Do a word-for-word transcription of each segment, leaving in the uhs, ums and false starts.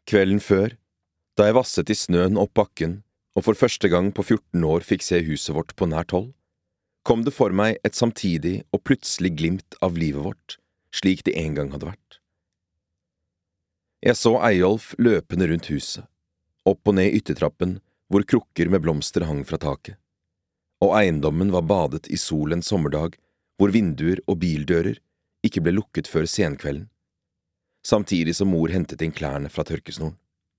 Kvelden før, da jeg vasset i snøen opp bakken og for første gang på fjorten år fikk se huset vårt på nært hold, kom det for meg et samtidig og plutselig glimt av livet vårt, slik det en gang hadde vært. Jeg så Eyolf løpende rundt huset, opp og ned yttertrappen hvor krukker med blomster hang fra taket, og eiendommen var badet i sol en sommerdag hvor vinduer og bildører ikke ble lukket før senkvelden, samtidig som mor hentet inn klærne fra tørkesnoren.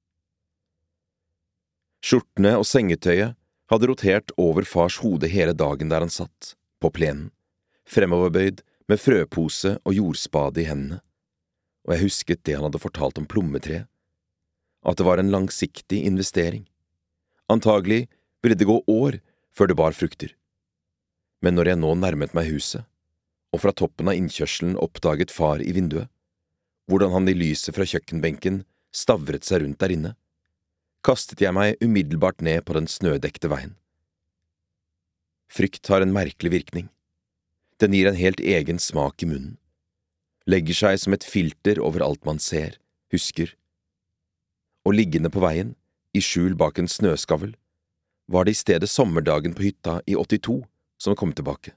Skjortene og sengetøyet hadde rotert over fars hode hele dagen der han satt, på plenen, fremoverbøyd med frøpose og jordspade i hendene, og jeg husket det han hadde fortalt om plommetre, at det var en langsiktig investering. Antagelig ville det gå år før det bar frukter. Men når jeg nå nærmet meg huset, og fra toppen av innkjørselen oppdaget far i vinduet, hvordan han i lyset fra kjøkkenbenken stavret seg rundt der inne, kastet jeg meg umiddelbart ned på den snødekte veien. Frykt har en merkelig virkning. Den gir en helt egen smak i munnen, legger seg som et filter over alt man ser, husker. Og liggende på veien, i skjul bak en snøskavel, var det i stedet sommerdagen på hytta i åttito som kom tilbake.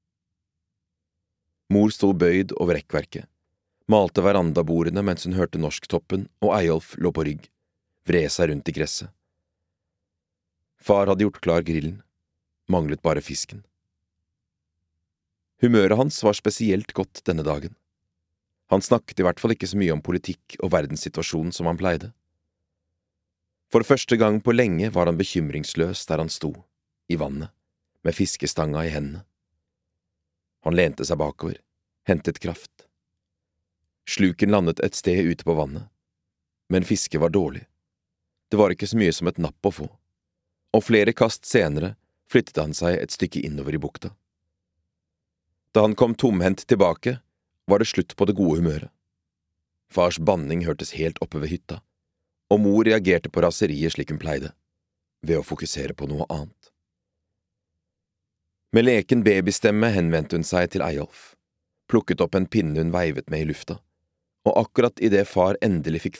Mor sto bøyd over rekkverket, malte verandabordene mens hun hørte Norsktoppen, og Eyolf lå på rygg, vred seg rundt i gresset. Far hadde gjort klar grillen, manglet bare fisken. Humøret hans var spesielt godt denne dagen. Han snakket i hvert fall ikke så mye om politikk og verdenssituasjonen som han pleide. For første gang på lenge var han bekymringsløs der han sto, i vannet, med fiskestanga i hendene. Han lente seg bakover, hentet kraft. Sluken landet et sted ute på vannet, men fisket var dårlig. Det var ikke så mye som et napp å få, og flere kast senere flyttet han seg et stykke innover i bukta. Da han kom tomhendt tilbake, var det slutt på det gode humøret. Fars banning hørtes helt oppe ved hytta, og mor reagerte på raseriet slik hun pleide, ved å fokusere på noe annet. Med leken babystemme henvendte hun seg til Eyolf, plukket opp en pinne hun veivet med i lufta, og akkurat i det far endelig fikk